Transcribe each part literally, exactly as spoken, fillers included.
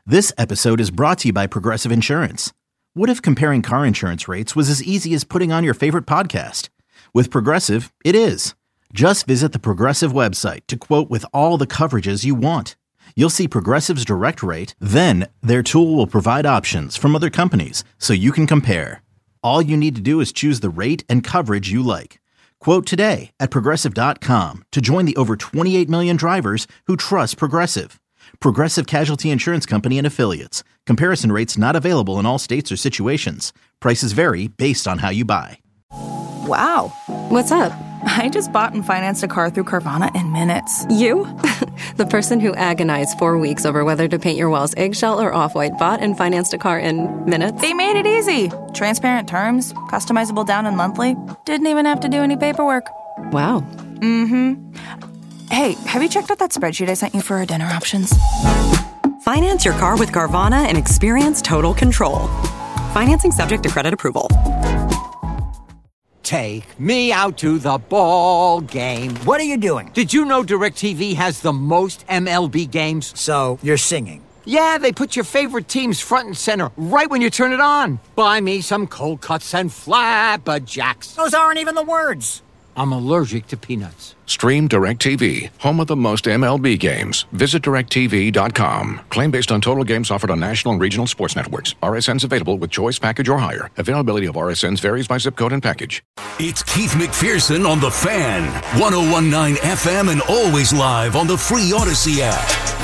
This episode is brought to you by Progressive Insurance. What if comparing car insurance rates was as easy as putting on your favorite podcast? With Progressive, it is. Just visit the Progressive website to quote with all the coverages you want. You'll see Progressive's direct rate, then their tool will provide options from other companies so you can compare. All you need to do is choose the rate and coverage you like. Quote today at progressive dot com to join the over twenty-eight million drivers who trust Progressive. Progressive Casualty Insurance Company and Affiliates. Comparison rates not available in all states or situations. Prices vary based on how you buy. Wow. What's up? I just bought and financed a car through Carvana in minutes. You? The person who agonized four weeks over whether to paint your walls eggshell or off-white bought and financed a car in minutes? They made it easy. Transparent terms, customizable down and monthly. Didn't even have to do any paperwork. Wow. Mm-hmm. Hey, have you checked out that spreadsheet I sent you for our dinner options? Finance your car with Carvana and experience total control. Financing subject to credit approval. Take me out to the ball game. What are you doing? Did you know DirecTV has the most M L B games? So, you're singing? Yeah, they put your favorite teams front and center right when you turn it on. Buy me some cold cuts and flapjacks. Those aren't even the words. I'm allergic to peanuts. Stream DirecTV, home of the most M L B games. Visit direct T V dot com. Claim based on total games offered on national and regional sports networks. R S Ns available with choice package or higher. Availability of R S Ns varies by zip code and package. It's Keith McPherson on The Fan. one oh one point nine F M and always live on the free Odyssey app.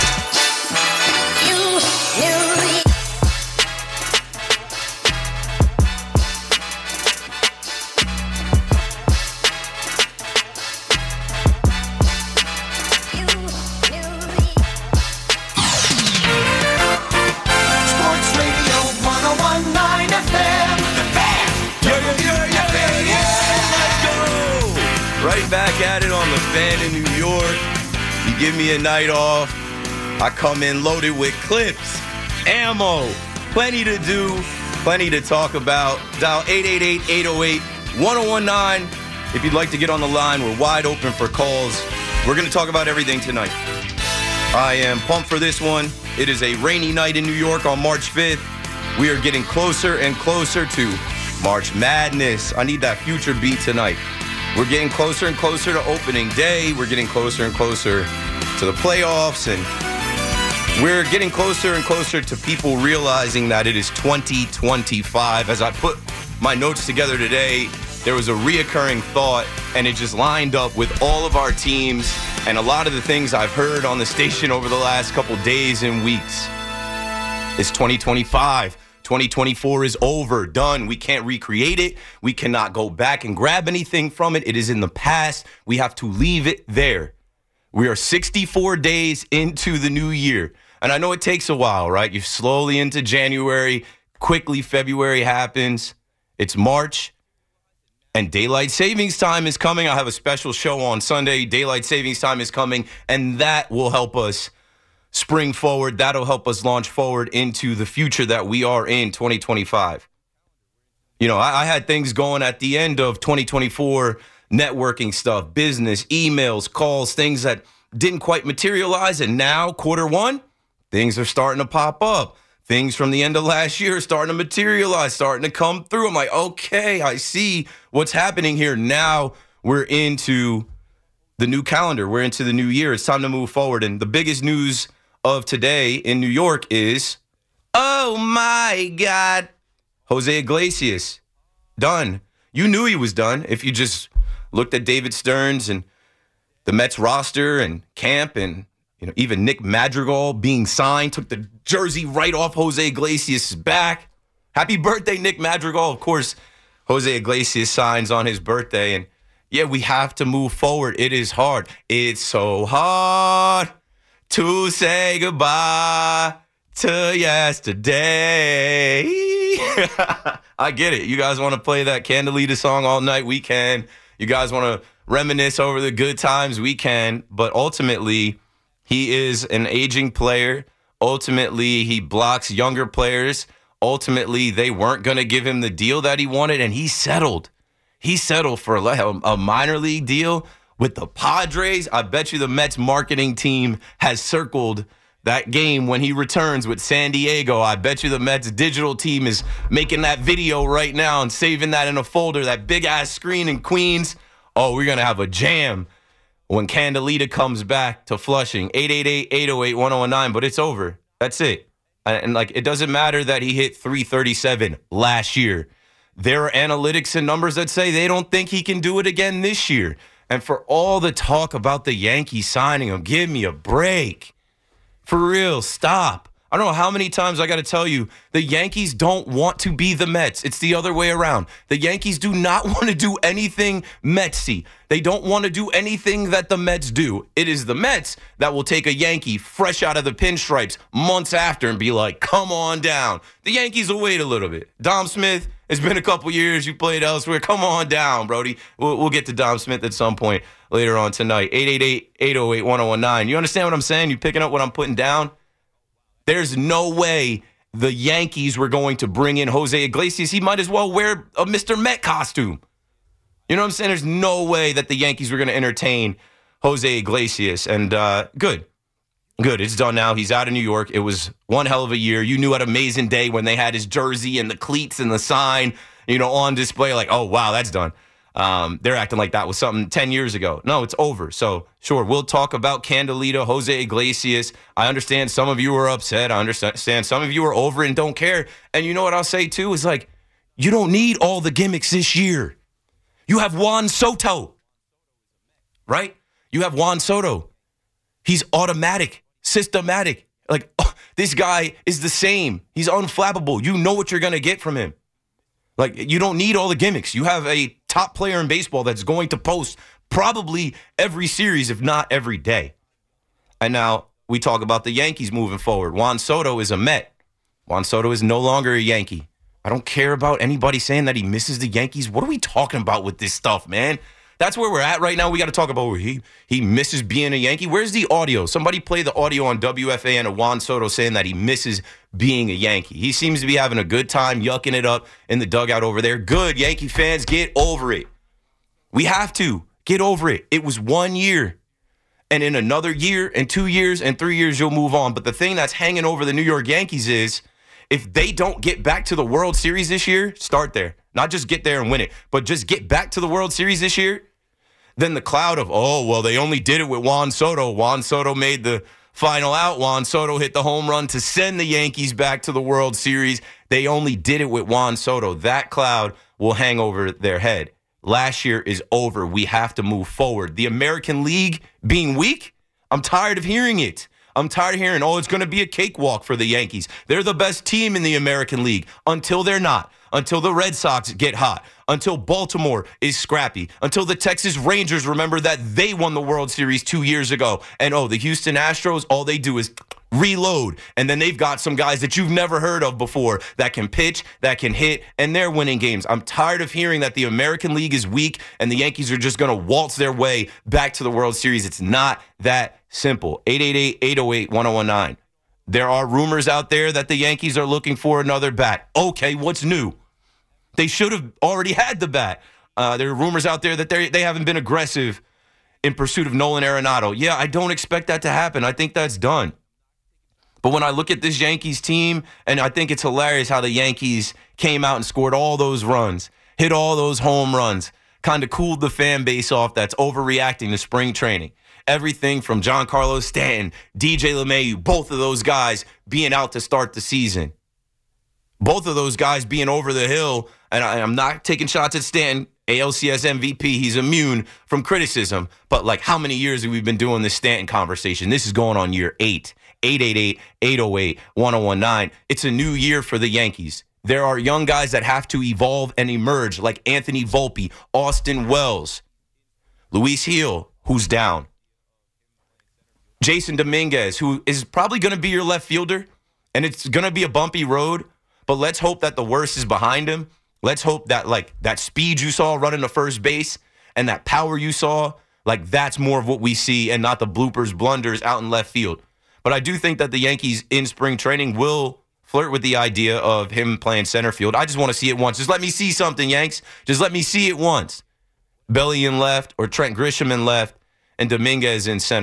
Back at it on The Fan in New York. You give me a night off, I come in loaded with clips, ammo, plenty to do, plenty to talk about. Dial eight eight eight, eight oh eight, one oh one nine. If you'd like to get on the line, we're wide open for calls. We're going to talk about everything tonight. I am pumped for this one. It is a rainy night in New York on March fifth. We are getting closer and closer to March Madness. I need that future beat tonight. We're getting closer and closer to opening day. We're getting closer and closer to the playoffs. And we're getting closer and closer to people realizing that it is twenty twenty-five. As I put my notes together today, there was a reoccurring thought, and it just lined up with all of our teams and a lot of the things I've heard on the station over the last couple days and weeks. It's twenty twenty-five. twenty twenty-four is over, done. We can't recreate it. We cannot go back and grab anything from it. It is in the past. We have to leave it there. We are sixty-four days into the new year. And I know it takes a while, right? You're slowly into January. Quickly, February happens. It's March. And daylight savings time is coming. I have a special show on Sunday. Daylight savings time is coming. And that will help us spring forward. That'll help us launch forward into the future that we are in, twenty twenty-five. You know, I, I had things going at the end of twenty twenty-four, networking stuff, business, emails, calls, things that didn't quite materialize. And now, quarter one, things are starting to pop up. Things from the end of last year are starting to materialize, starting to come through. I'm like, okay, I see what's happening here. Now we're into the new calendar. We're into the new year. It's time to move forward. And the biggest news of today in New York is, oh my God, Jose Iglesias, done. You knew he was done if you just looked at David Stearns and the Mets roster and camp, and you know even Nick Madrigal being signed, took the jersey right off Jose Iglesias' back. Happy birthday, Nick Madrigal. Of course, Jose Iglesias signs on his birthday, and yeah, we have to move forward. It is hard. It's so hard to say goodbye to yesterday. I get it. You guys want to play that Candelita song all night? We can. You guys want to reminisce over the good times? We can. But ultimately, he is an aging player. Ultimately, he blocks younger players. Ultimately, they weren't going to give him the deal that he wanted, and he settled. He settled for a, a minor league deal with the Padres. I bet you the Mets marketing team has circled that game when he returns with San Diego. I bet you the Mets digital team is making that video right now and saving that in a folder, that big-ass screen in Queens. Oh, we're going to have a jam when Candelita comes back to Flushing. eight eight eight, eight oh eight, one oh one nine, but it's over. That's it. And, like, it doesn't matter that he hit three thirty-seven last year. There are analytics and numbers that say they don't think he can do it again this year. And for all the talk about the Yankees signing him, give me a break. For real, stop. I don't know how many times I got to tell you, the Yankees don't want to be the Mets. It's the other way around. The Yankees do not want to do anything Metsy. They don't want to do anything that the Mets do. It is the Mets that will take a Yankee fresh out of the pinstripes months after and be like, come on down. The Yankees will wait a little bit. Dom Smith, it's been a couple years. You played elsewhere. Come on down, Brody. We'll, we'll get to Dom Smith at some point later on tonight. eight eight eight, eight oh eight, one oh one nine. You understand what I'm saying? You picking up what I'm putting down? There's no way the Yankees were going to bring in Jose Iglesias. He might as well wear a Mister Met costume. You know what I'm saying? There's no way that the Yankees were going to entertain Jose Iglesias. And uh, good. Good. It's done now. He's out of New York. It was one hell of a year. You knew at Amazing Day when they had his jersey and the cleats and the sign, you know, on display, like, oh, wow, that's done. Um, they're acting like that was something ten years ago. No, it's over. So, sure, we'll talk about Candelita, Jose Iglesias. I understand some of you are upset. I understand some of you are over and don't care. And you know what I'll say, too, is like, you don't need all the gimmicks this year. You have Juan Soto, right? You have Juan Soto. He's automatic, systematic. Like, oh, this guy is the same. He's unflappable. You know what you're going to get from him. Like, you don't need all the gimmicks. You have a top player in baseball that's going to post probably every series, if not every day. And now we talk about the Yankees moving forward. Juan Soto is a Met. Juan Soto is no longer a Yankee. I don't care about anybody saying that he misses the Yankees. What are we talking about with this stuff, man? That's where we're at right now. We got to talk about where he, he misses being a Yankee. Where's the audio? Somebody play the audio on W F A N of Juan Soto saying that he misses being a Yankee. He seems to be having a good time, yucking it up in the dugout over there. Good, Yankee fans, get over it. We have to. Get over it. It was one year. And in another year, and two years, and three years, you'll move on. But the thing that's hanging over the New York Yankees is if they don't get back to the World Series this year, start there. Not just get there and win it, but just get back to the World Series this year. Then the cloud of, oh, well, they only did it with Juan Soto. Juan Soto made the final out. Juan Soto hit the home run to send the Yankees back to the World Series. They only did it with Juan Soto. That cloud will hang over their head. Last year is over. We have to move forward. The American League being weak, I'm tired of hearing it. I'm tired of hearing, oh, it's going to be a cakewalk for the Yankees. They're the best team in the American League until they're not. Until the Red Sox get hot, until Baltimore is scrappy, until the Texas Rangers remember that they won the World Series two years ago. And, oh, the Houston Astros, all they do is reload. And then they've got some guys that you've never heard of before that can pitch, that can hit, and they're winning games. I'm tired of hearing that the American League is weak and the Yankees are just going to waltz their way back to the World Series. It's not that simple. eight eight eight, eight oh eight, one oh one nine. There are rumors out there that the Yankees are looking for another bat. Okay, what's new? They should have already had the bat. Uh, there are rumors out there that they they haven't been aggressive in pursuit of Nolan Arenado. Yeah, I don't expect that to happen. I think that's done. But when I look at this Yankees team, and I think it's hilarious how the Yankees came out and scored all those runs, hit all those home runs, kind of cooled the fan base off that's overreacting to spring training. Everything from Giancarlo Stanton, D J LeMahieu, both of those guys being out to start the season. Both of those guys being over the hill, and I, I'm not taking shots at Stanton, A L C S M V P. He's immune from criticism. But, like, how many years have we been doing this Stanton conversation? This is going on year eight. eight eight eight, eight oh eight, one oh one nine. It's a new year for the Yankees. There are young guys that have to evolve and emerge, like Anthony Volpe, Austin Wells, Luis Gil, who's down, Jason Dominguez, who is probably going to be your left fielder, and it's going to be a bumpy road. But let's hope that the worst is behind him. Let's hope that, like, that speed you saw running to first base and that power you saw, like, that's more of what we see and not the bloopers, blunders out in left field. But I do think that the Yankees in spring training will flirt with the idea of him playing center field. I just want to see it once. Just let me see something, Yanks. Just let me see it once. Belly in left or Trent Grisham in left and Dominguez in center.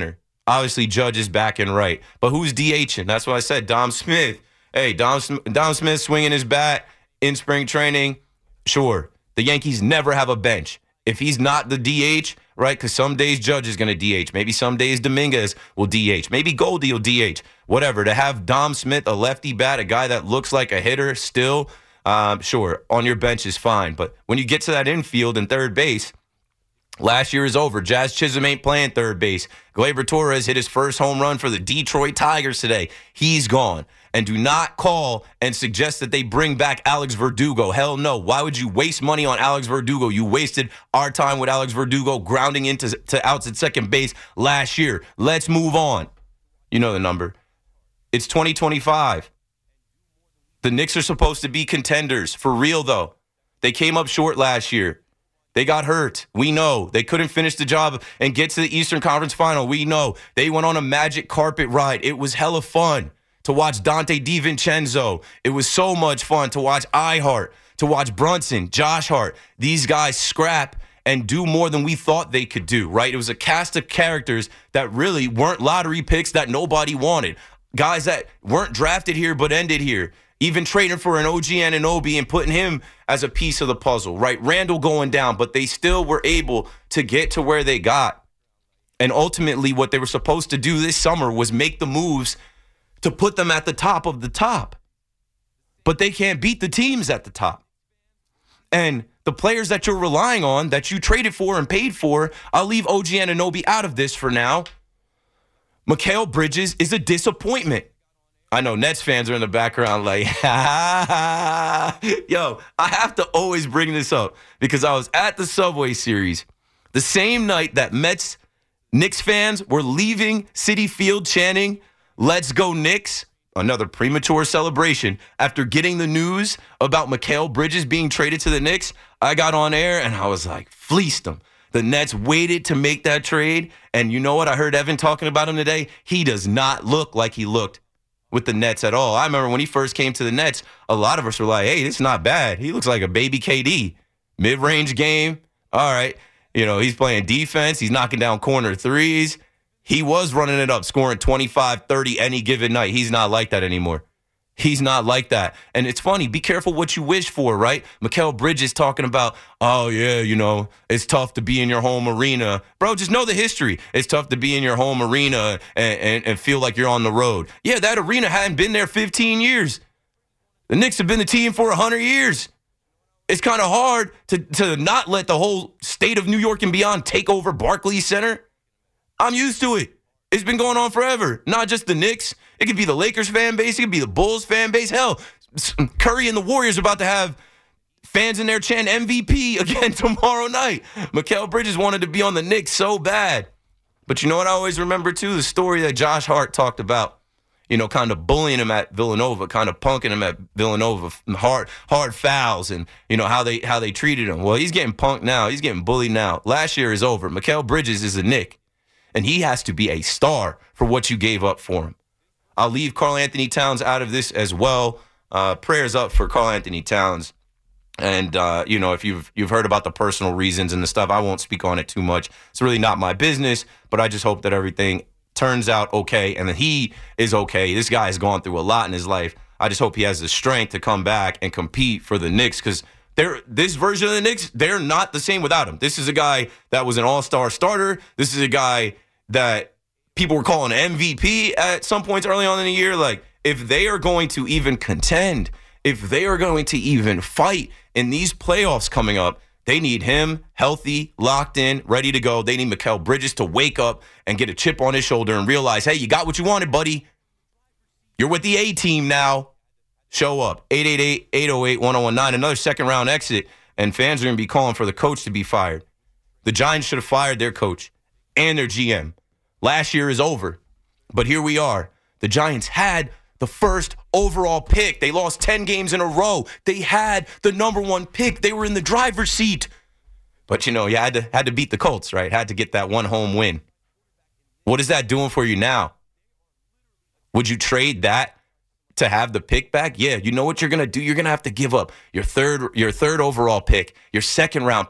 Obviously, Judge is back and right. But who's DHing? That's what I said. Dom Smith. Hey, Dom, Dom Smith swinging his bat in spring training. Sure. The Yankees never have a bench. If he's not the D H, right, because some days Judge is going to D H. Maybe some days Dominguez will D H. Maybe Goldie will D H. Whatever. To have Dom Smith, a lefty bat, a guy that looks like a hitter still, um, sure, on your bench is fine. But when you get to that infield and third base, last year is over. Jazz Chisholm ain't playing third base. Gleyber Torres hit his first home run for the Detroit Tigers today. He's gone. And do not call and suggest that they bring back Alex Verdugo. Hell no. Why would you waste money on Alex Verdugo? You wasted our time with Alex Verdugo grounding into to outs at second base last year. Let's move on. You know the number. It's twenty twenty-five. The Knicks are supposed to be contenders. For real, though. They came up short last year. They got hurt. We know. They couldn't finish the job and get to the Eastern Conference Final. We know. They went on a magic carpet ride. It was hella fun to watch Dante DiVincenzo. It was so much fun to watch iHeart, to watch Brunson, Josh Hart. These guys scrap and do more than we thought they could do, right? It was a cast of characters that really weren't lottery picks that nobody wanted. Guys that weren't drafted here but ended here. Even trading for an O G Anunoby and putting him as a piece of the puzzle, right? Randall going down, but they still were able to get to where they got. And ultimately, what they were supposed to do this summer was make the moves to put them at the top of the top. But they can't beat the teams at the top. And the players that you're relying on, that you traded for and paid for, I'll leave O G Anunoby out of this for now. Mikal Bridges is a disappointment. I know Nets fans are in the background like, yo, I have to always bring this up because I was at the Subway Series the same night that Mets Knicks fans were leaving Citi Field chanting, "Let's go Knicks," another premature celebration. After getting the news about Mikal Bridges being traded to the Knicks, I got on air and I was like, fleeced them. The Nets waited to make that trade, and you know what? I heard Evan talking about him today. He does not look like he looked with the Nets at all. I remember when he first came to the Nets, a lot of us were like, hey, this is not bad. He looks like a baby K D. Mid-range game. All right. You know, he's playing defense. He's knocking down corner threes. He was running it up, scoring twenty-five, thirty any given night. He's not like that anymore. He's not like that. And it's funny. Be careful what you wish for, right? Mikal Bridges talking about, oh, yeah, you know, it's tough to be in your home arena. Bro, just know the history. It's tough to be in your home arena and, and, and feel like you're on the road. Yeah, that arena hadn't been there fifteen years. The Knicks have been the team for one hundred years. It's kind of hard to, to not let the whole state of New York and beyond take over Barclays Center. I'm used to it. It's been going on forever. Not just the Knicks. It could be the Lakers fan base. It could be the Bulls fan base. Hell, Curry and the Warriors are about to have fans in there chanting M V P again tomorrow night. Mikal Bridges wanted to be on the Knicks so bad. But you know what I always remember, too? The story that Josh Hart talked about, you know, kind of bullying him at Villanova, kind of punking him at Villanova, hard hard fouls, and, you know, how they how they treated him. Well, he's getting punked now. He's getting bullied now. Last year is over. Mikal Bridges is a Knick. And he has to be a star for what you gave up for him. I'll leave Karl Anthony Towns out of this as well. Uh, prayers up for Karl Anthony Towns. And, uh, you know, if you've you've heard about the personal reasons and the stuff, I won't speak on it too much. It's really not my business, but I just hope that everything turns out okay and that he is okay. This guy has gone through a lot in his life. I just hope he has the strength to come back and compete for the Knicks because They're, this version of the Knicks, they're not the same without him. This is a guy that was an all-star starter. This is a guy that people were calling M V P at some points early on in the year. Like, if they are going to even contend, if they are going to even fight in these playoffs coming up, they need him healthy, locked in, ready to go. They need Mikal Bridges to wake up and get a chip on his shoulder and realize, hey, you got what you wanted, buddy. You're with the A-team now. Show up. eight eight eight, eight oh eight, one oh one nine. Another second-round exit, and fans are going to be calling for the coach to be fired. The Giants should have fired their coach and their G M. Last year is over, but here we are. The Giants had the first overall pick. They lost ten games in a row. They had the number one pick. They were in the driver's seat. But, you know, you had to, had to beat the Colts, right? Had to get that one home win. What is that doing for you now? Would you trade that to have the pick back? Yeah, you know what you're going to do? You're going to have to give up your third your third overall pick, your second round pick,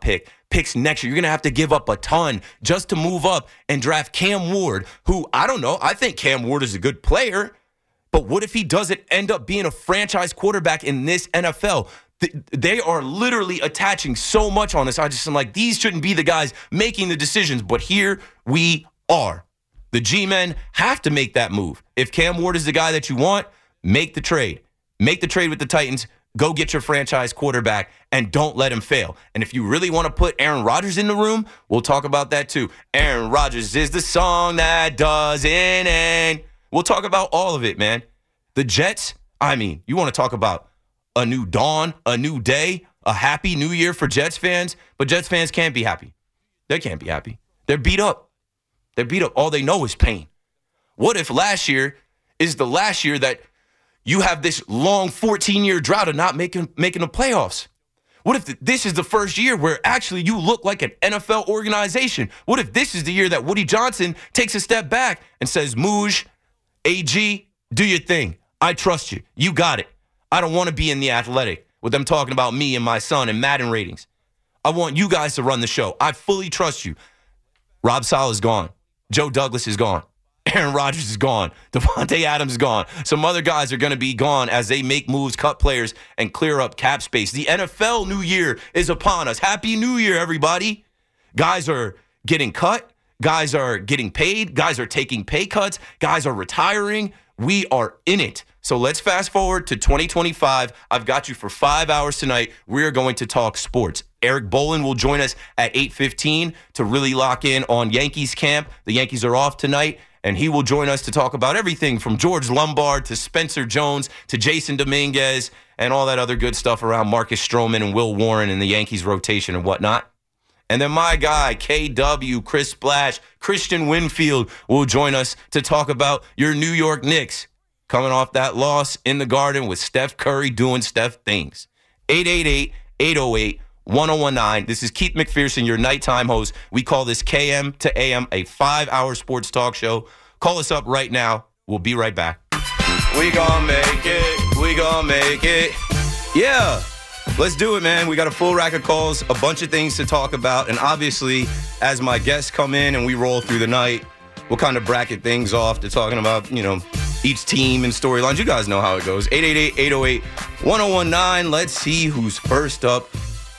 picks next year. You're going to have to give up a ton just to move up and draft Cam Ward, who, I don't know, I think Cam Ward is a good player, but what if he doesn't end up being a franchise quarterback in this N F L? They are literally attaching so much on this. I just am like, these shouldn't be the guys making the decisions, but here we are. The G-men have to make that move. If Cam Ward is the guy that you want, make the trade. Make the trade with the Titans. Go get your franchise quarterback and don't let him fail. And if you really want to put Aaron Rodgers in the room, we'll talk about that too. Aaron Rodgers is the song that doesn't end. We'll talk about all of it, man. The Jets, I mean, you want to talk about a new dawn, a new day, a happy new year for Jets fans, but Jets fans can't be happy. They can't be happy. They're beat up. They're beat up. All they know is pain. What if last year is the last year that you have this long fourteen-year drought of not making making the playoffs? What if th- this is the first year where actually you look like an N F L organization? What if this is the year that Woody Johnson takes a step back and says, Mooj, A G, do your thing. I trust you. You got it. I don't want to be in the Athletic with them talking about me and my son and Madden ratings. I want you guys to run the show. I fully trust you. Rob Saleh is gone. Joe Douglas is gone. Aaron Rodgers is gone. Devontae Adams is gone. Some other guys are going to be gone as they make moves, cut players, and clear up cap space. The N F L New Year is upon us. Happy New Year, everybody. Guys are getting cut. Guys are getting paid. Guys are taking pay cuts. Guys are retiring. We are in it. So let's fast forward to twenty twenty-five. I've got you for five hours tonight. We're going to talk sports. Eric Bolin will join us at eight fifteen to really lock in on Yankees camp. The Yankees are off tonight, and he will join us to talk about everything from George Lombard to Spencer Jones to Jason Dominguez and all that other good stuff around Marcus Stroman and Will Warren and the Yankees rotation and whatnot. And then my guy, K W, Chris Splash, Christian Winfield will join us to talk about your New York Knicks coming off that loss in the Garden with Steph Curry doing Steph things. eight eight eight, eight oh eight, one oh one nine. This is Keith McPherson, your nighttime host. We call this K M to A M, a five-hour sports talk show. Call us up right now. We'll be right back. We gonna make it. We gonna make it. Yeah. Let's do it, man. We got a full rack of calls, a bunch of things to talk about. And obviously, as my guests come in and we roll through the night, we'll kind of bracket things off to talking about, you know, each team and storylines. You guys know how it goes. eight eight eight, eight oh eight, one oh one nine. Let's see who's first up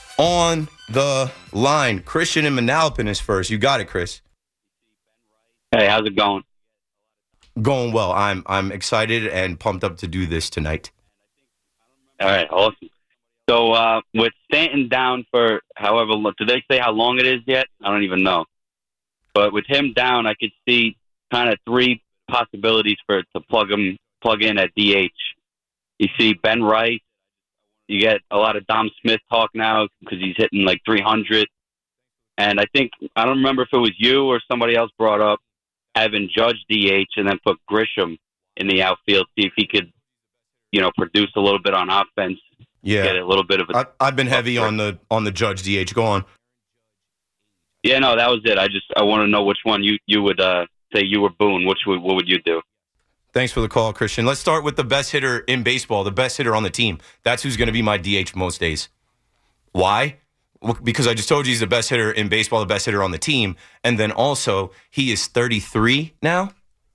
on the line. Christian in Manalapan is first. You got it, Chris. Hey, how's it going? Going well. I'm I'm excited and pumped up to do this tonight. All right, awesome. So uh, with Stanton down for however long, did they say how long it is yet? I don't even know. But with him down, I could see kind of three possibilities for to plug him plug in at D H. You see Ben Rice. You get a lot of Dom Smith talk now because he's hitting like three hundred. And I think, I don't remember if it was you or somebody else brought up having Judge D H and then put Grisham in the outfield, see if he could, you know, produce a little bit on offense. Yeah, get a little bit of a. I, I've been heavy on the on the Judge D H. Go on. Yeah, no, that was it. I just I want to know which one you you would uh, say you were Boone. Which would, what would you do? Thanks for the call, Christian. Let's start with the best hitter in baseball, the best hitter on the team. That's who's going to be my D H most days. Why? Well, because I just told you he's the best hitter in baseball, the best hitter on the team, and then also he is thirty-three now.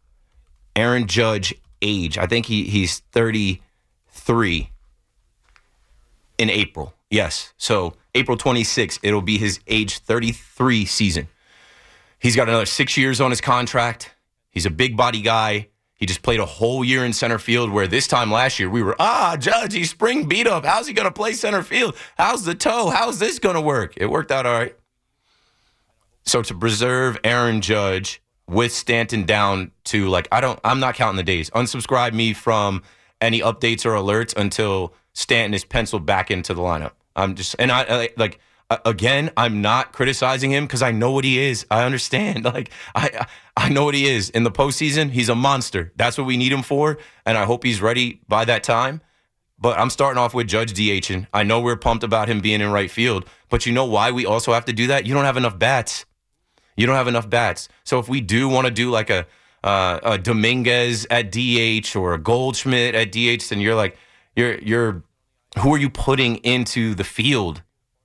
Aaron Judge age, I think he he's thirty-three. In April, yes. So April twenty-sixth, it'll be his age thirty-three season. He's got another six years on his contract. He's a big body guy. He just played a whole year in center field where this time last year we were, ah, Judge, he's spring beat up. How's he going to play center field? How's the toe? How's this going to work? It worked out all right. So to preserve Aaron Judge with Stanton down to like, I don't, I'm not counting the days. Unsubscribe me from any updates or alerts until Stanton is penciled back into the lineup. I'm just, and I, I like, again, I'm not criticizing him because I know what he is. I understand. Like, I I know what he is. In the postseason, he's a monster. That's what we need him for, and I hope he's ready by that time. But I'm starting off with Judge DHing. I know we're pumped about him being in right field, but you know why we also have to do that? You don't have enough bats. You don't have enough bats. So if we do want to do like a, uh, a Dominguez at D H or a Goldschmidt at D H, then you're like, you're you're who are you putting into the field?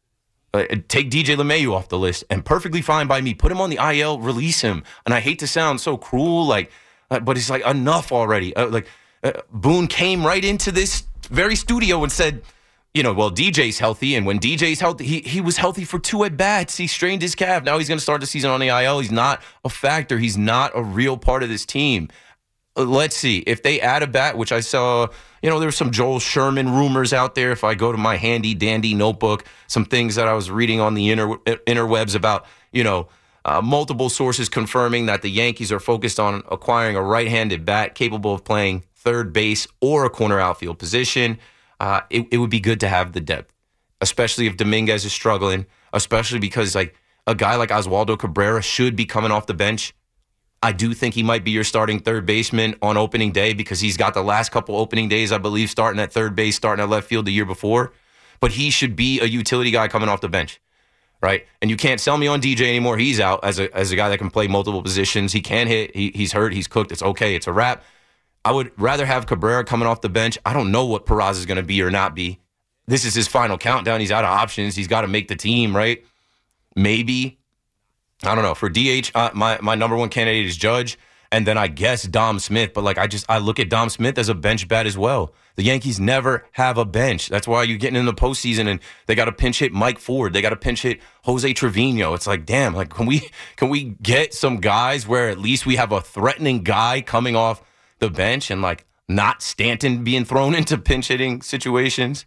Uh, take D J LeMahieu off the list, and perfectly fine by me. Put him on the I L, release him. And I hate to sound so cruel, like, uh, but it's like enough already. Uh, like uh, Boone came right into this very studio and said, you know, well, D J's healthy, and when D J's healthy, he he was healthy for two at bats. He strained his calf. Now he's going to start the season on the I L. He's not a factor. He's not a real part of this team. Let's see if they add a bat, which I saw, you know, there were some Joel Sherman rumors out there. If I go to my handy dandy notebook, some things that I was reading on the inter, interwebs about, you know, uh, multiple sources confirming that the Yankees are focused on acquiring a right-handed bat capable of playing third base or a corner outfield position. Uh, it, it would be good to have the depth, especially if Dominguez is struggling, especially because like a guy like Oswaldo Cabrera should be coming off the bench. I do think he might be your starting third baseman on opening day because he's got the last couple opening days, I believe, starting at third base, starting at left field the year before. But he should be a utility guy coming off the bench, right? And you can't sell me on D J anymore. He's out as a as a guy that can play multiple positions. He can hit. He, he's hurt. He's cooked. It's okay. It's a wrap. I would rather have Cabrera coming off the bench. I don't know what Peraza is going to be or not be. This is his final countdown. He's out of options. He's got to make the team, right? Maybe. I don't know. For D H, uh, my, my number one candidate is Judge, and then I guess Dom Smith. But, like, I just I look at Dom Smith as a bench bat as well. The Yankees never have a bench. That's why you're getting in the postseason, and they got to pinch hit Mike Ford. They got to pinch hit Jose Trevino. It's like, damn, like, can we can we get some guys where at least we have a threatening guy coming off the bench and, like, not Stanton being thrown into pinch hitting situations?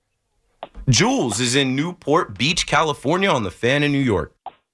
Jules is in Newport Beach, California on the Fan in New York.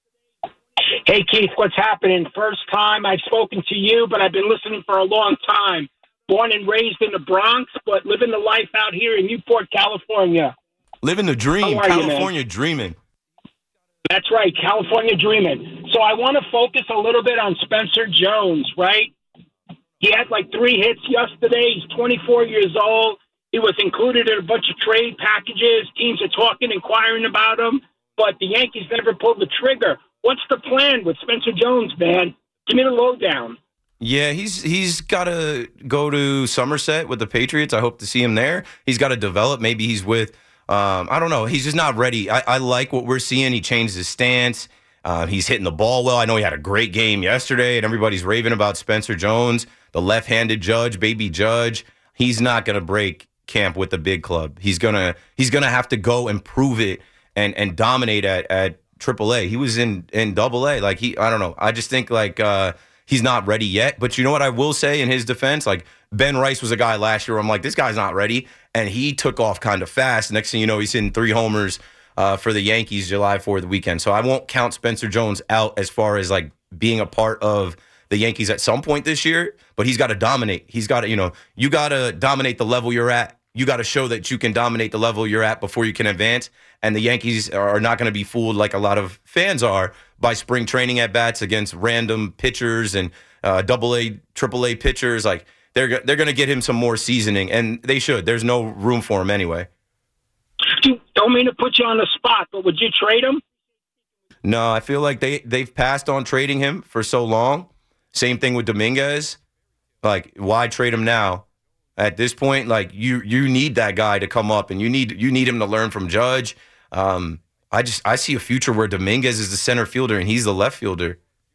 Hey, Keith, what's happening? First time I've spoken to you, but I've been listening for a long time. Born and raised in the Bronx, but living the life out here in Newport, California. Living the dream, California you, dreaming. That's right, California dreaming. So I want to focus a little bit on Spencer Jones, right? He had like three hits yesterday. He's twenty-four years old. He was included in a bunch of trade packages. Teams are talking, inquiring about him, but the Yankees never pulled the trigger. What's the plan with Spencer Jones, man? Give me the lowdown. Yeah, he's he's got to go to Somerset with the Patriots. I hope to see him there. He's got to develop. Maybe he's with, um, I don't know. He's just not ready. I, I like what we're seeing. He changed his stance. Uh, he's hitting the ball well. I know he had a great game yesterday, and everybody's raving about Spencer Jones, the left-handed Judge, baby Judge. He's not going to break camp with the big club. He's gonna he's gonna have to go and prove it and and dominate at at Triple A. He was in in Double A. Like he, I don't know. I just think like uh, he's not ready yet. But you know what I will say in his defense? Like Ben Rice was a guy last year where I'm like, this guy's not ready, and he took off kind of fast. Next thing you know, he's hitting three homers uh, for the Yankees July fourth weekend. So I won't count Spencer Jones out as far as like being a part of the Yankees at some point this year. But he's got to dominate. He's got to, you know, you got to dominate the level you're at. You got to show that you can dominate the level you're at before you can advance. And the Yankees are not going to be fooled like a lot of fans are by spring training at bats against random pitchers and uh, double A, triple A pitchers. Like they're they're going to get him some more seasoning, and they should. There's no room for him anyway. Don't mean to put you on the spot, but would you trade him? No, I feel like they they've passed on trading him for so long. Same thing with Dominguez. Like, why trade him now? At this point, like you you need that guy to come up, and you need you need him to learn from Judge. Um, I just I see a future where Dominguez is the center fielder and he's the left fielder.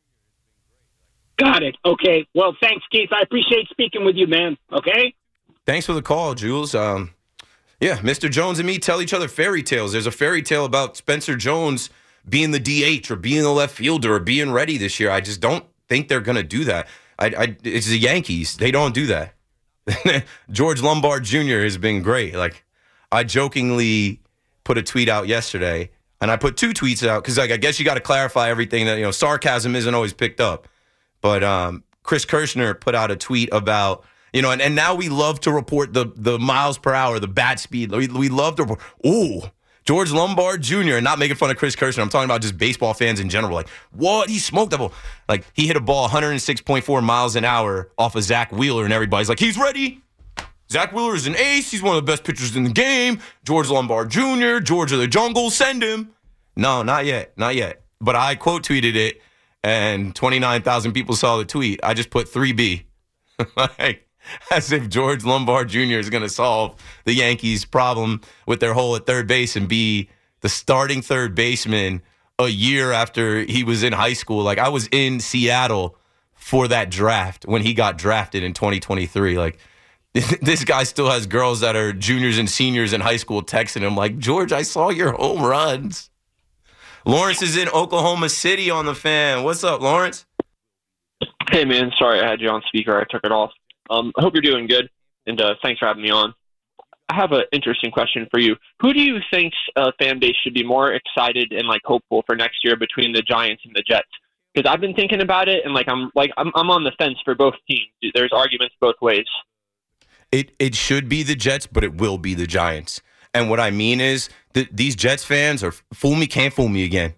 Got it. Okay. Well, thanks, Keith. I appreciate speaking with you, man. Okay. Thanks for the call, Jules. Um, yeah, Mister Jones and me tell each other fairy tales. There's a fairy tale about Spencer Jones being the D H or being the left fielder or being ready this year. I just don't think they're gonna do that. I, I it's the Yankees. They don't do that. George Lombard Junior has been great. Like, I jokingly put a tweet out yesterday, and I put two tweets out because, like, I guess you got to clarify everything that, you know, sarcasm isn't always picked up. But um, Chris Kirshner put out a tweet about, you know, and, and now we love to report the the miles per hour, the bat speed. We, we love to report, ooh, George Lombard Junior, and not making fun of Chris Kirshner. I'm talking about just baseball fans in general. Like, what? He smoked that ball. Like, he hit a ball one oh six point four miles an hour off of Zach Wheeler, and everybody's like, he's ready. Zach Wheeler is an ace. He's one of the best pitchers in the game. George Lombard Junior, George of the Jungle, send him. No, not yet. Not yet. But I quote tweeted it, and twenty-nine thousand people saw the tweet. I just put three B. Like, as if George Lombard Junior is going to solve the Yankees' problem with their hole at third base and be the starting third baseman a year after he was in high school. Like, I was in Seattle for that draft when he got drafted in twenty twenty-three. Like, this guy still has girls that are juniors and seniors in high school texting him like, George, I saw your home runs. Lawrence is in Oklahoma City on the Fan. What's up, Lawrence? Hey, man. Sorry I had you on speaker. I took it off. Um, I hope you're doing good, and uh, thanks for having me on. I have an interesting question for you. Who do you think's uh, fan base should be more excited and like hopeful for next year between the Giants and the Jets? Because I've been thinking about it, and like I'm like I'm I'm on the fence for both teams. There's arguments both ways. It it should be the Jets, but it will be the Giants. And what I mean is that these Jets fans are fool me, can't fool me again.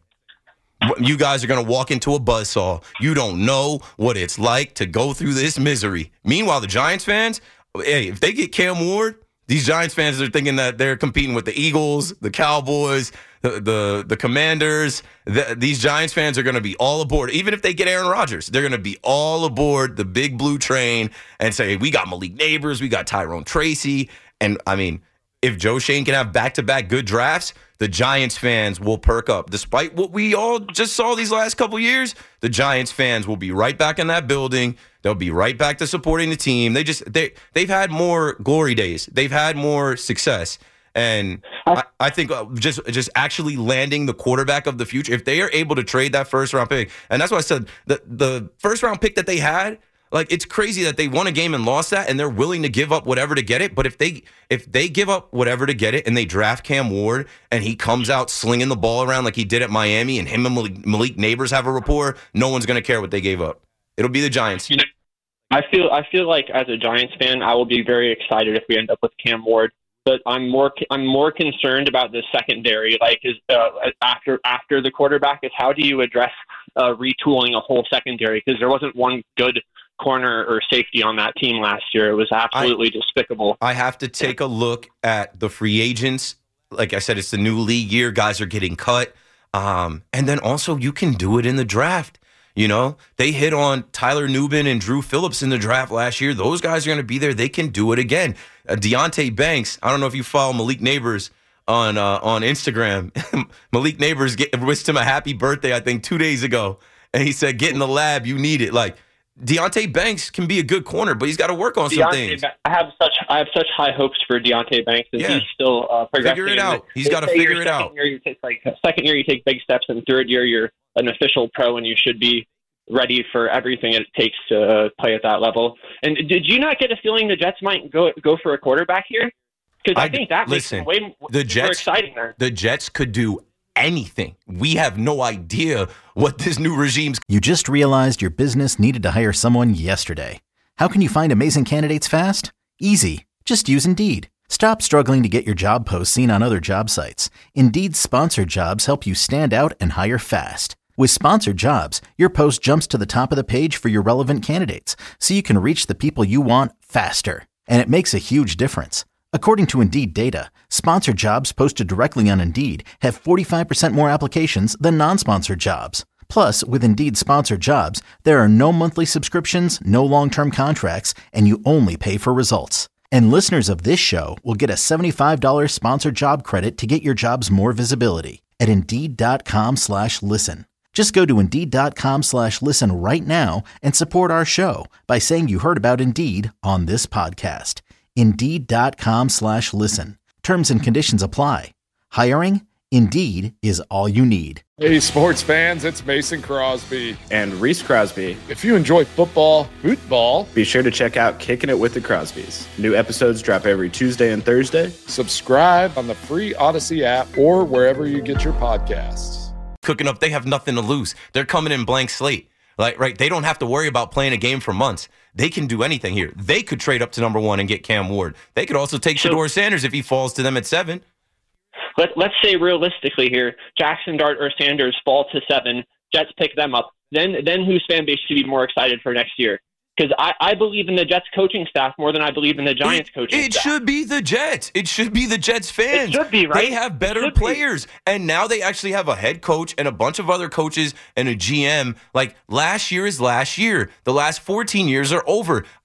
You guys are going to walk into a buzzsaw. You don't know what it's like to go through this misery. Meanwhile, the Giants fans, hey, if they get Cam Ward, these Giants fans are thinking that they're competing with the Eagles, the Cowboys, the the, the Commanders. The, these Giants fans are going to be all aboard. Even if they get Aaron Rodgers, they're going to be all aboard the big blue train and say, we got Malik Neighbors, we got Tyrone Tracy. And, I mean, if Joe Shane can have back-to-back good drafts, the Giants fans will perk up. Despite what we all just saw these last couple years, the Giants fans will be right back in that building. They'll be right back to supporting the team. They just they they've had more glory days. They've had more success, and I, I think just just actually landing the quarterback of the future. If they are able to trade that first round pick, and that's why I said the the first round pick that they had. Like, it's crazy that they won a game and lost that, and they're willing to give up whatever to get it. But if they if they give up whatever to get it and they draft Cam Ward and he comes out slinging the ball around like he did at Miami and him and Malik, Malik Neighbors have a rapport, no one's going to care what they gave up. It'll be the Giants. You know, I feel I feel like as a Giants fan, I will be very excited if we end up with Cam Ward. But I'm more I'm more concerned about the secondary. Like, is uh, after after the quarterback is how do you address uh, retooling a whole secondary? Because there wasn't one good corner or safety on that team last year. It was absolutely I, despicable. I have to take a look at the free agents. Like I said, it's the new league year. Guys are getting cut. Um, and then also you can do it in the draft. You know, they hit on Tyler Nubin and Drew Phillips in the draft last year. Those guys are going to be there. They can do it again. Uh, Deontay Banks, I don't know if you follow Malik Neighbors on uh, on Instagram. Malik Neighbors get, wished him a happy birthday, I think, two days ago. And he said, get in the lab. You need it. Like, Deontay Banks can be a good corner, but he's got to work on some Deontay, things. I have such I have such high hopes for Deontay Banks, and yeah. he's still uh, progressing. Figure it out. He's got to figure it out. Year you take, like, second year, you take big steps, and third year, you're an official pro, and you should be ready for everything it takes to uh, play at that level. And did you not get a feeling the Jets might go go for a quarterback here? Because I, I think that listen, makes it way the more Jets, exciting there. The Jets could do anything. We have no idea what this new regime's. You just realized your business needed to hire someone yesterday. How can you find amazing candidates fast? Easy. Just use Indeed. Stop struggling to get your job posts seen on other job sites. Indeed's sponsored jobs help you stand out and hire fast. With sponsored jobs, your post jumps to the top of the page for your relevant candidates, so you can reach the people you want faster. And it makes a huge difference. According to Indeed data, sponsored jobs posted directly on Indeed have forty-five percent more applications than non-sponsored jobs. Plus, with Indeed sponsored jobs, there are no monthly subscriptions, no long-term contracts, and you only pay for results. And listeners of this show will get a seventy-five dollars sponsored job credit to get your jobs more visibility at Indeed.com slash listen. Just go to Indeed.com slash listen right now and support our show by saying you heard about Indeed on this podcast. Indeed.com slash listen. Terms and conditions apply. Hiring? Indeed is all you need. Hey, sports fans, it's Mason Crosby. And Reese Crosby. If you enjoy football, football, be sure to check out Kicking It with the Crosbys. New episodes drop every Tuesday and Thursday. Subscribe on the free Odyssey app or wherever you get your podcasts. Cooking up, they have nothing to lose. They're coming in blank slate. Like, right, they don't have to worry about playing a game for months. They can do anything here. They could trade up to number one and get Cam Ward. They could also take so, Shedeur Sanders if he falls to them at seven. Let, let's say realistically here, Jackson Dart or Sanders fall to seven, Jets pick them up. Then then whose fan base should be more excited for next year? Because I, I believe in the Jets coaching staff more than I believe in the Giants it, coaching it staff. It should be the Jets. It should be the Jets fans. It should be, right? They have better players. Be. And now they actually have a head coach and a bunch of other coaches and a G M. Like, last year is last year. The last fourteen years are over.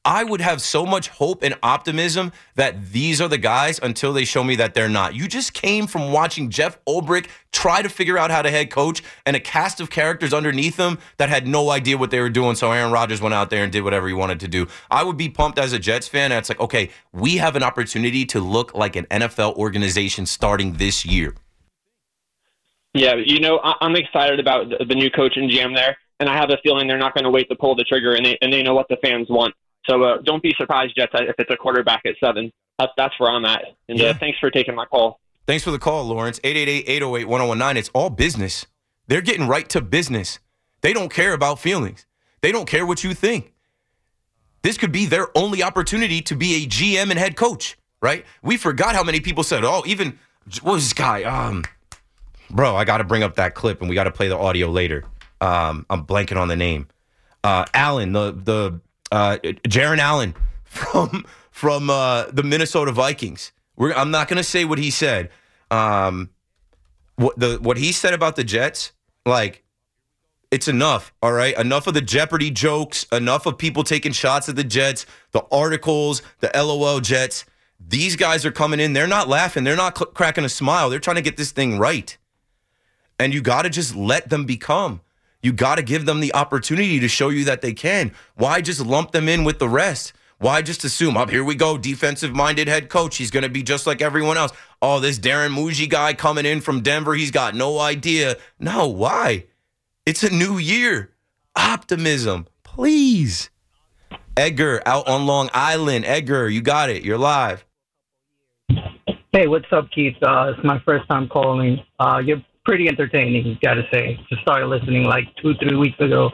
I would have so much hope and optimism that these are the guys until they show me that they're not. You just came from watching Jeff Ulbrich try to figure out how to head coach and a cast of characters underneath him that had no idea what they were doing, so Aaron Rodgers went out there and did whatever he wanted to do. I would be pumped as a Jets fan. And it's like, okay, we have an opportunity to look like an N F L organization starting this year. Yeah, you know, I- I'm excited about the, the new coach and G M there, and I have a feeling they're not going to wait to pull the trigger, and they, and they know what the fans want. So uh, don't be surprised, Jets, if it's a quarterback at seven. That's, that's where I'm at. And Yeah. uh, thanks for taking my call. Thanks for the call, Lawrence. eight eight eight, eight oh eight, one oh one nine. It's all business. They're getting right to business. They don't care about feelings. They don't care what you think. This could be their only opportunity to be a G M and head coach, right? We forgot how many people said, oh, even, what was this guy? Um, bro, I got to bring up that clip, and we got to play the audio later. Um, I'm blanking on the name. Uh, Allen, the, the, Uh, Jaron Allen from from uh, the Minnesota Vikings. We're, I'm not going to say what he said. Um, what the what he said about the Jets, like, it's enough, all right? Enough of the Jeopardy jokes, enough of people taking shots at the Jets, the articles, the L O L Jets. These guys are coming in. They're not laughing. They're not cl- cracking a smile. They're trying to get this thing right. And you got to just let them become. You got to give them the opportunity to show you that they can. Why just lump them in with the rest? Why just assume, oh, here we go, defensive-minded head coach. He's going to be just like everyone else. Oh, this Darren Muji guy coming in from Denver, he's got no idea. No, why? It's a new year. Optimism, please. Edgar out on Long Island. Edgar, you got it. You're live. Hey, what's up, Keith? Uh, it's my first time calling. Uh, you're pretty entertaining, gotta say. Just started listening like two, three weeks ago.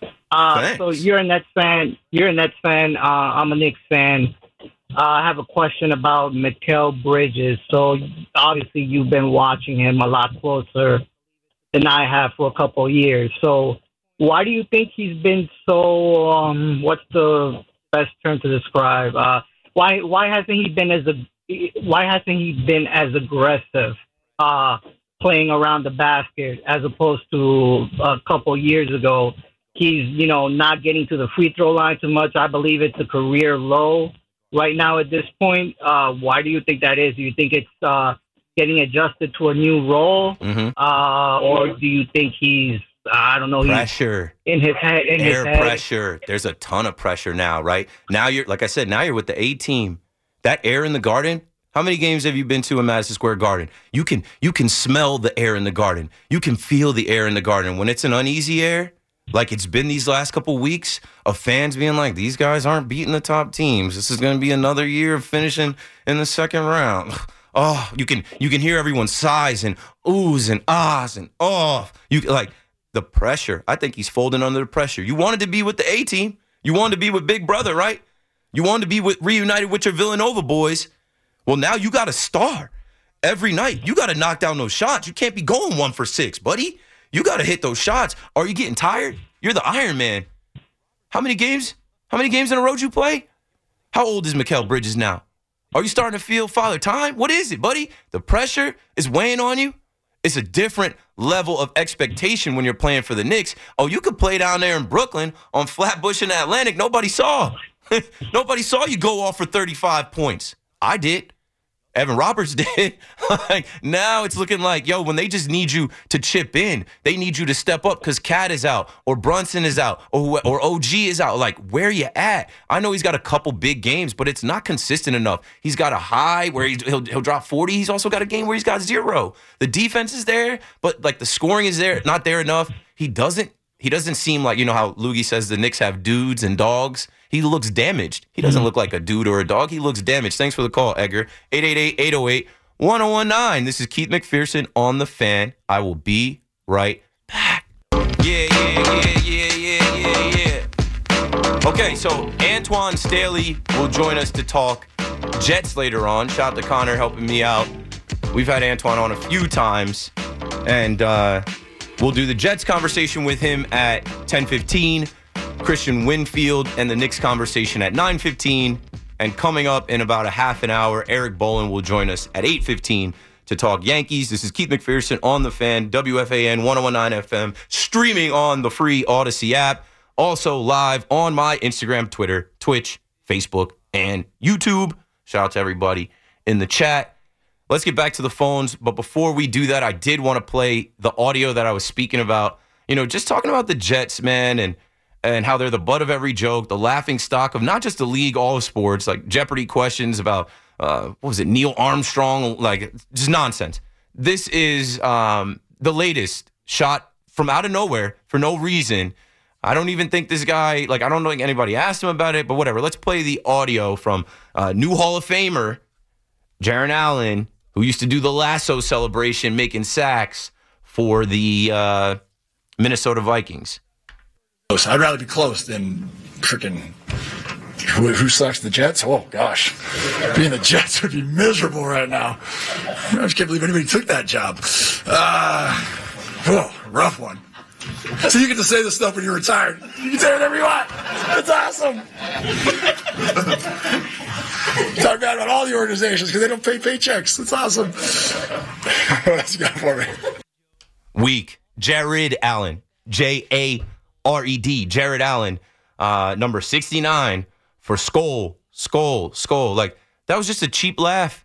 Uh, so you're a Nets fan. You're a Nets fan. Uh, I'm a Knicks fan. Uh, I have a question about Mikal Bridges. So obviously you've been watching him a lot closer than I have for a couple of years. So why do you think he's been so? Um, what's the best term to describe? Uh, why why hasn't he been as a why hasn't he been as aggressive? Uh, playing around the basket as opposed to a couple years ago. He's, you know, not getting to the free throw line too much. I believe it's a career low right now at this point. Uh, why do you think that is? Do you think it's uh, getting adjusted to a new role? Mm-hmm. Uh, or do you think he's, I don't know, pressure he's in his head? In Air his head? pressure. There's a ton of pressure now, right? Now you're, like I said, now you're with the A team. That air in the Garden. How many games have you been to in Madison Square Garden? You can you can smell the air in the Garden. You can feel the air in the Garden. When it's an uneasy air, like it's been these last couple weeks of fans being like, these guys aren't beating the top teams. This is going to be another year of finishing in the second round. Oh, you can you can hear everyone sighs and oohs and ahs and oh. You like the pressure. I think he's folding under the pressure. You wanted to be with the A team. You wanted to be with Big Brother, right? You wanted to be with reunited with your Villanova boys. Well, now you got to star every night. You got to knock down those shots. You can't be going one for six, buddy. You got to hit those shots. Are you getting tired? You're the Iron Man. How many games? How many games in a row did you play? How old is Mikal Bridges now? Are you starting to feel Father Time? What is it, buddy? The pressure is weighing on you. It's a different level of expectation when you're playing for the Knicks. Oh, you could play down there in Brooklyn on Flatbush in the Atlantic. Nobody saw. Nobody saw you go off for thirty-five points. I did. Evan Roberts did. Like, now it's looking like, yo, when they just need you to chip in, they need you to step up because Cat is out or Brunson is out or or O G is out. Like, where you at? I know he's got a couple big games, but it's not consistent enough. He's got a high where he's, he'll, he'll drop forty. He's also got a game where he's got zero. The defense is there, but, like, the scoring is there, not there enough. He doesn't, he doesn't seem like, you know how Loogie says the Knicks have dudes and dogs? He looks damaged. He doesn't look like a dude or a dog. He looks damaged. Thanks for the call, Edgar. eight eight eight, eight oh eight, one oh one nine. This is Keith McPherson on The Fan. I will be right back. Yeah, yeah, yeah, yeah, yeah, yeah, yeah. Okay, so Antoine Staley will join us to talk Jets later on. Shout out to Connor helping me out. We've had Antoine on a few times, and uh, we'll do the Jets conversation with him at ten fifteen. Christian Winfield and the Knicks conversation at nine fifteen. And coming up in about a half an hour, Eric Bolin will join us at eight fifteen to talk Yankees. This is Keith McPherson on The Fan, W F A N one oh one nine F M, streaming on the free Odyssey app. Also live on my Instagram, Twitter, Twitch, Facebook, and YouTube. Shout out to everybody in the chat. Let's get back to the phones. But before we do that, I did want to play the audio that I was speaking about. You know, just talking about the Jets, man, and and how they're the butt of every joke, the laughing stock of not just the league, all of sports, like Jeopardy questions about, uh, what was it, Neil Armstrong, like just nonsense. This is um, the latest shot from out of nowhere for no reason. I don't even think this guy, like I don't think anybody asked him about it, but whatever. Let's play the audio from uh, new Hall of Famer, Jaron Allen, who used to do the lasso celebration making sacks for the uh, Minnesota Vikings. I'd rather be close than freaking who, who sucks, the Jets? Oh, gosh. Being the Jets would be miserable right now. I just can't believe anybody took that job. Uh, oh, rough one. So you get to say this stuff when you're retired. You can say whatever you want. It's awesome. Talk bad about all the organizations because they don't pay paychecks. It's awesome. What else you got for me? Weak. Jared Allen. J A R E D. Jared Allen. Uh, number sixty-nine for Skull. Skull. Skull. Like, that was just a cheap laugh.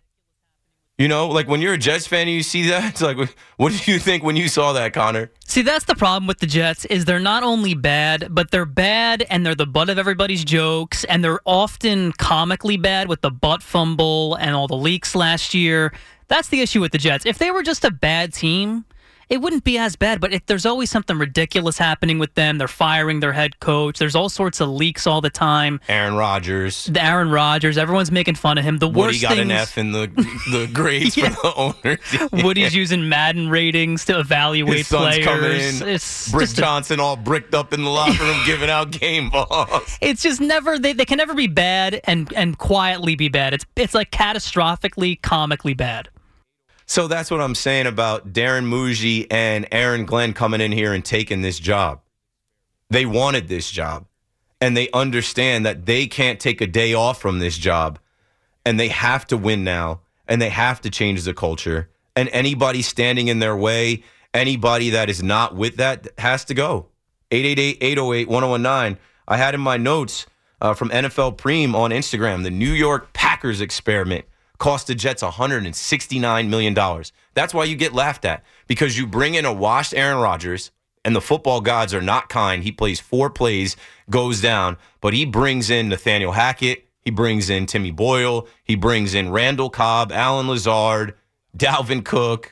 You know, like when you're a Jets fan and you see that, it's like, what did you think when you saw that, Connor? See, that's the problem with the Jets is they're not only bad, but they're bad and they're the butt of everybody's jokes, and they're often comically bad with the butt fumble and all the leaks last year. That's the issue with the Jets. If they were just a bad team, it wouldn't be as bad, but if there's always something ridiculous happening with them. They're firing their head coach. There's all sorts of leaks all the time. Aaron Rodgers. The Aaron Rodgers. Everyone's making fun of him. The Woody worst got things, an F in the the grades Yeah. for the owners. Woody's using Madden ratings to evaluate His son's players. coming in. It's Brick just a- Johnson all bricked up in the locker room giving out game balls. It's just never they, they can never be bad and and quietly be bad. It's it's like catastrophically comically bad. So that's what I'm saying about Darren Muji and Aaron Glenn coming in here and taking this job. They wanted this job, and they understand that they can't take a day off from this job, and they have to win now, and they have to change the culture. And anybody standing in their way, anybody that is not with that has to go. eight eight eight, eight oh eight, one oh one nine. I had in my notes uh, from N F L Preem on Instagram, the New York Packers experiment cost the Jets one hundred sixty-nine million dollars. That's why you get laughed at, because you bring in a washed Aaron Rodgers, and the football gods are not kind. He plays four plays, goes down, but he brings in Nathaniel Hackett, he brings in Timmy Boyle, he brings in Randall Cobb, Alan Lazard, Dalvin Cook,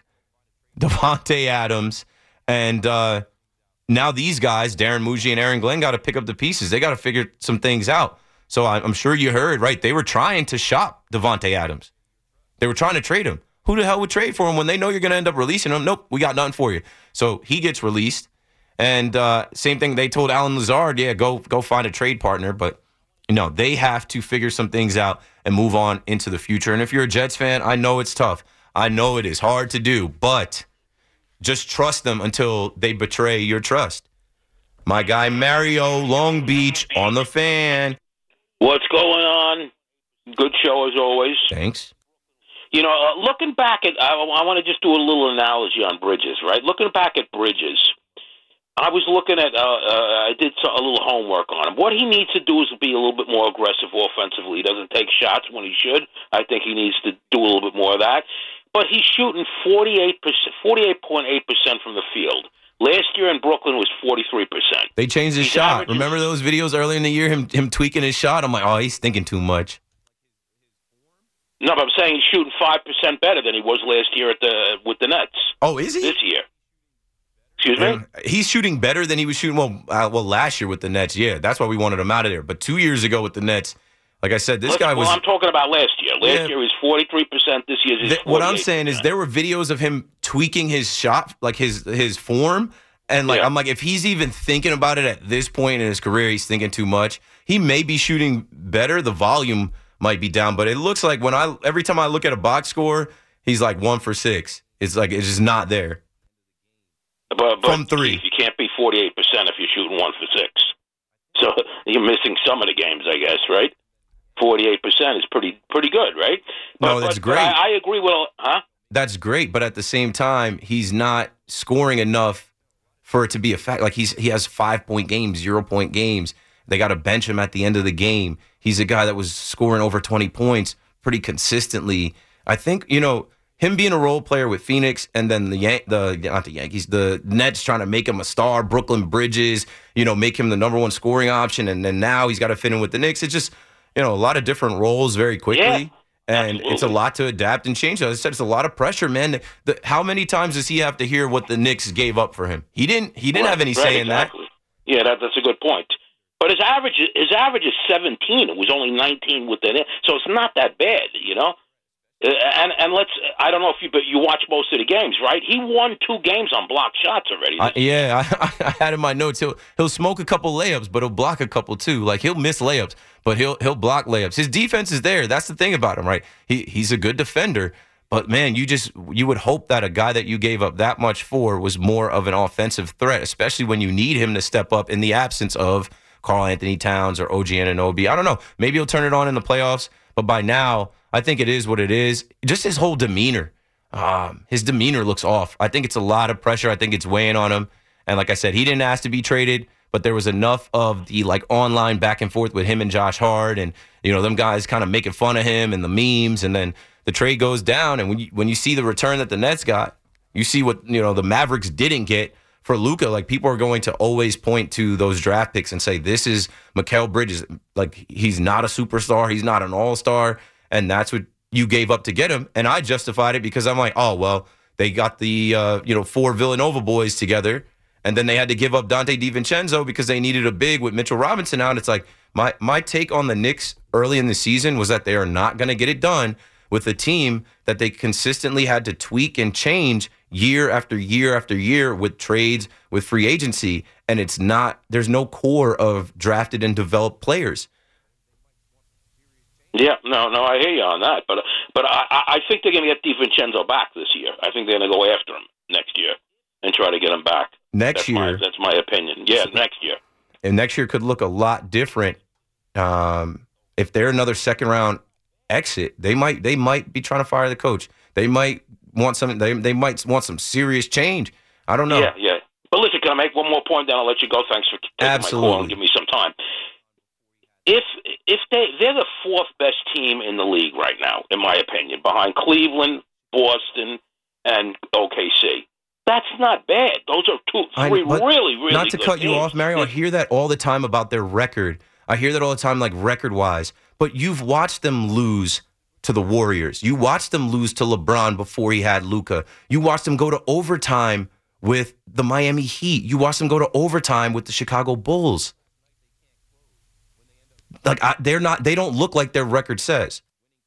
Devontae Adams, and uh, now these guys, Darren Muji and Aaron Glenn, got to pick up the pieces. They got to figure some things out. So I'm sure you heard, right? They were trying to shop Devontae Adams. They were trying to trade him. Who the hell would trade for him when they know you're going to end up releasing him? Nope, we got nothing for you. So he gets released. And uh, same thing, they told Alan Lazard, yeah, go go find a trade partner. But, you know, they have to figure some things out and move on into the future. And if you're a Jets fan, I know it's tough. I know it is hard to do. But just trust them until they betray your trust. My guy Mario, Long Beach, on the Fan. What's going on? Good show as always. Thanks. You know, uh, looking back at, I, I want to just do a little analogy on Bridges, right? Looking back at Bridges, I was looking at, uh, uh, I did some, a little homework on him. What he needs to do is be a little bit more aggressive offensively. He doesn't take shots when he should. I think he needs to do a little bit more of that. But he's shooting forty-eight percent, forty-eight point eight percent from the field. Last year in Brooklyn was forty-three percent. They changed his He's shot. averaging- Remember those videos earlier in the year, him him tweaking his shot? I'm like, oh, he's thinking too much. No, but I'm saying he's shooting five percent better than he was last year at the with the Nets. Oh, is he? This year. Excuse me? Um, he's shooting better than he was shooting, well, uh, well, last year with the Nets, yeah. That's why we wanted him out of there. But two years ago with the Nets, like I said, this Listen, guy was... Well, I'm talking about last year. Last Yeah. year he was forty-three percent. This year he's Th- what I'm forty-eight percent. saying is there were videos of him tweaking his shot, like his his form, and like Yeah. I'm like, if he's even thinking about it at this point in his career, he's thinking too much. He may be shooting better. The volume might be down, but it looks like when I every time I look at a box score, he's like one for six. It's like it's just not there. But, but From three. Keith, you can't be forty-eight percent if you're shooting one for six. So you're missing some of the games, I guess, right? forty-eight percent is pretty pretty good, right? No, But- that's but- great. But I, I agree with, huh? That's great, but at the same time, he's not scoring enough for it to be a fact. Like he's he has five point games, zero point games. They got to bench him at the end of the game. He's a guy that was scoring over twenty points pretty consistently. I think, you know, him being a role player with Phoenix and then the Yan- the not the Yankees, the Nets trying to make him a star, Brooklyn Bridges, you know, make him the number one scoring option, and then now he's got to fit in with the Knicks. It's just, you know, a lot of different roles very quickly. Yeah. And Absolutely. it's a lot to adapt and change. As I said, it's a lot of pressure, man. The, how many times does he have to hear what the Knicks gave up for him? He didn't. He didn't Right, have any right, say in that. exactly. Yeah, that, that's a good point. But his average, his average is seventeen. It was only nineteen with the Knicks, so it's not that bad, you know. Uh, And and let's, I don't know if you, but you watch most of the games, right? He won two games on blocked shots already. I, yeah, I, I had in my notes. He'll he'll smoke a couple layups, but he'll block a couple too. Like he'll miss layups, but he'll he'll block layups. His defense is there. That's the thing about him, right? He he's a good defender. But man, you just you would hope that a guy that you gave up that much for was more of an offensive threat, especially when you need him to step up in the absence of Karl Anthony Towns or O G Anunoby. I don't know. Maybe he'll turn it on in the playoffs, but by now, I think it is what it is. Just his whole demeanor. Um, his demeanor looks off. I think it's a lot of pressure. I think it's weighing on him. And like I said, he didn't ask to be traded, but there was enough of the like online back and forth with him and Josh Hart, and you know them guys kind of making fun of him and the memes, and then the trade goes down. And when you when you see the return that the Nets got, you see what you know the Mavericks didn't get for Luka. Like people are going to always point to those draft picks and say this is Mikal Bridges. Like he's not a superstar. He's not an all-star. And that's what you gave up to get him. And I justified it because I'm like, oh, well, they got the, uh, you know, four Villanova boys together. And then they had to give up Dante DiVincenzo because they needed a big with Mitchell Robinson out. And it's like my, my take on the Knicks early in the season was that they are not going to get it done with a team that they consistently had to tweak and change year after year after year with trades, with free agency. And it's not, there's no core of drafted and developed players. Yeah, no, no, I hear you on that, but but I, I think they're going to get DiVincenzo back this year. I think they're going to go after him next year and try to get him back. Next that's year, my, that's my opinion. Yeah, next year, and next year could look a lot different. Um, if they're another second round exit, they might they might be trying to fire the coach. They might want some. They they might want some serious change. I don't know. Yeah, yeah. But listen, can I make one more point? Then I'll let you go. Thanks for taking Absolutely. my call and give me some time. If if they they're the fourth best team in the league right now, in my opinion, behind Cleveland, Boston, and O K C. That's not bad. Those are two, three I, really, really Not to good cut you teams. off, Mario. I hear that all the time about their record. I hear that all the time, like record-wise. But you've watched them lose to the Warriors. You watched them lose to LeBron before he had Luka. You watched them go to overtime with the Miami Heat. You watched them go to overtime with the Chicago Bulls. Like I, they're not. They don't look like their record says.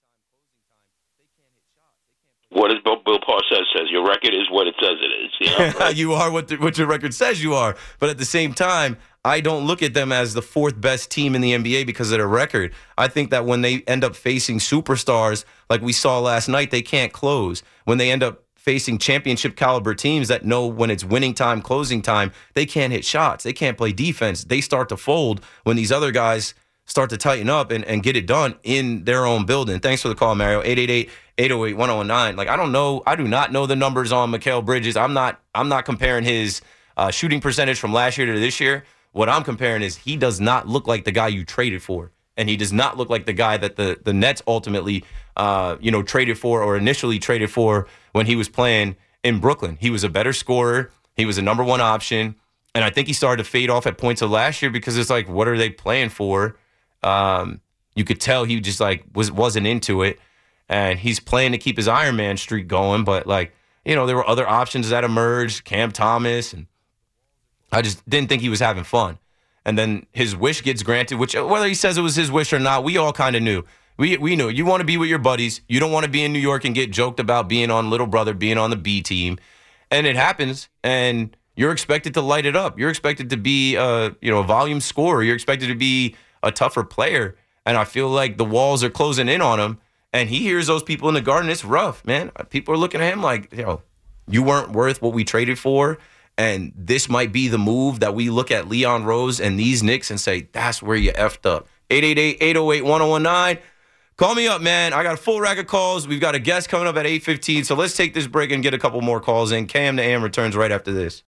What does Bill, Bill Parcells says? Your record is what it says it is. You know, right? You are what the, what your record says you are. But at the same time, I don't look at them as the fourth best team in the N B A because of their record. I think that when they end up facing superstars like we saw last night, they can't close. When they end up facing championship caliber teams that know when it's winning time, closing time, they can't hit shots. They can't play defense. They start to fold when these other guys start to tighten up and, and get it done in their own building. Thanks for the call, Mario. eight eight eight, eight oh eight, one oh one nine. Like, I don't know. I do not know the numbers on Mikal Bridges. I'm not I'm not comparing his uh, shooting percentage from last year to this year. What I'm comparing is he does not look like the guy you traded for. And he does not look like the guy that the, the Nets ultimately, uh, you know, traded for or initially traded for when he was playing in Brooklyn. He was a better scorer. He was a number one option. And I think he started to fade off at points of last year because it's like, what are they playing for? Um, you could tell he just like was wasn't into it, and he's playing to keep his Iron Man streak going. But like you know, there were other options that emerged, Cam Thomas, and I just didn't think he was having fun. And then his wish gets granted, which whether he says it was his wish or not, we all kind of knew. We we knew you want to be with your buddies. You don't want to be in New York and get joked about being on Little Brother, being on the B team, and it happens. And you're expected to light it up. You're expected to be a you know a volume scorer. You're expected to be a tougher player, and I feel like the walls are closing in on him, and he hears those people in the Garden. It's rough, man. People are looking at him like, you know, you weren't worth what we traded for, and this might be the move that we look at Leon Rose and these Knicks and say, that's where you effed up. eight eight eight, eight oh eight, one oh one nine. Call me up, man. I got a full rack of calls. We've got a guest coming up at eight fifteen, so let's take this break and get a couple more calls in. Cam to A M returns right after this.